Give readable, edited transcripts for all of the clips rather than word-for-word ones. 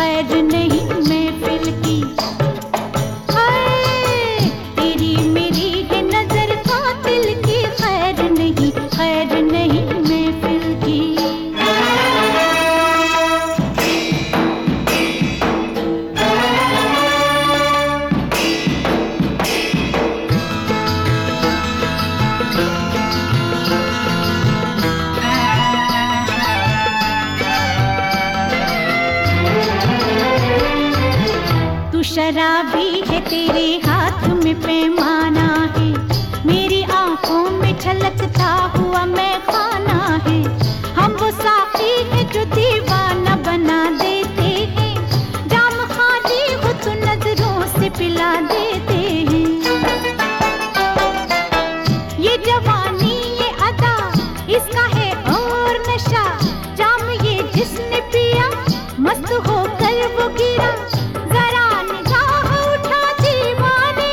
खैर नहीं महफिल की। हाय तेरी मेरी है नजर कातिल की, खैर नहीं महफिल की। तू शराबी है, तेरे हाथ में पैमाना है, मेरी आंखों में छलकता हुआ मैं खाना है। हम वो साथी है जो दीवाना बना देते हैं, जाम खाली हो तो नजरों से पिला देते हैं। ये जवानी ये अदा इसका है और नशा, जाम ये जिसने पिया मस्त होकर वो गिरा। जरा निगाह उठा दीवाने,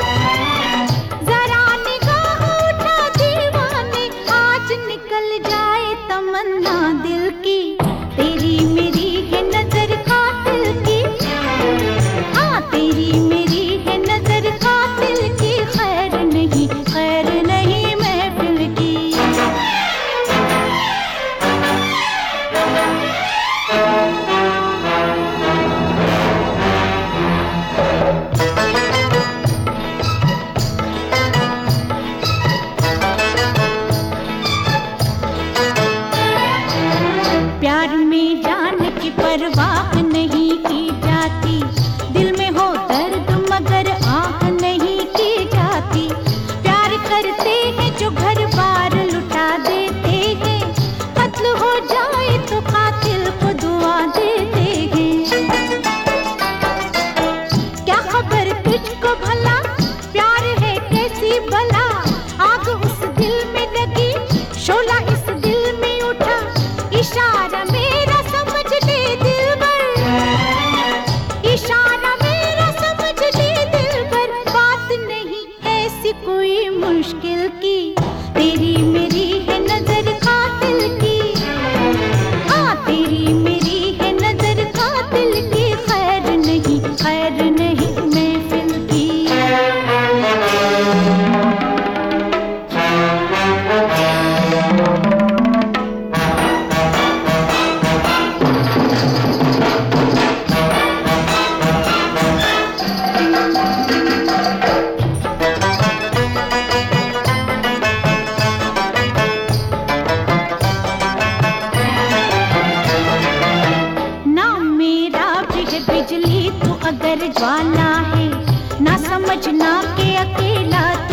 जरा निगाह उठा दीवाने, आज निकल जाए तमन्ना दिल की। तेरी मेरी है नजर कातिल की, हाँ तेरी मेरी है नजर कातिल की, खैर नहीं महफिल की। प्यार में जान की परवाह नहीं की जाती, दिल में हो दर्द मगर आह नहीं की जाती। प्यार करते हैं जो घर बार लुटा देते हैं, कत्ल हो जाए तो कातिल को दुआ देते हैं। क्या खबर तुझको भला प्यार है कैसी भला, आग उस दिल में लगी शोला इस दिल में उठा। इशारा मेरा समझ ले दिलबर, इशारा मेरा समझ ले दिलबर, बात नहीं ऐसी कोई मुश्किल की। तेरी मेरी है नजर कातिल की, हाँ तेरी मेरी है नजर कातिल की, खैर नहीं महफिल की। बिजली तू अगर ज्वाला है, ना समझना के अकेला